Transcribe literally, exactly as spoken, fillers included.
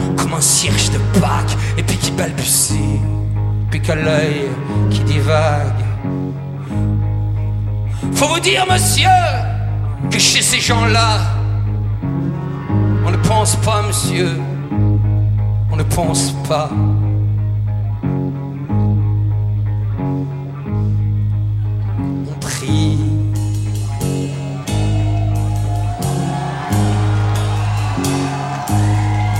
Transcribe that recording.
comme un cierge de Pâques, et puis qui balbutie, puis qu'à l'œil qui divague. Faut vous dire, monsieur, que chez ces gens-là, on ne pense pas, monsieur, on ne pense pas.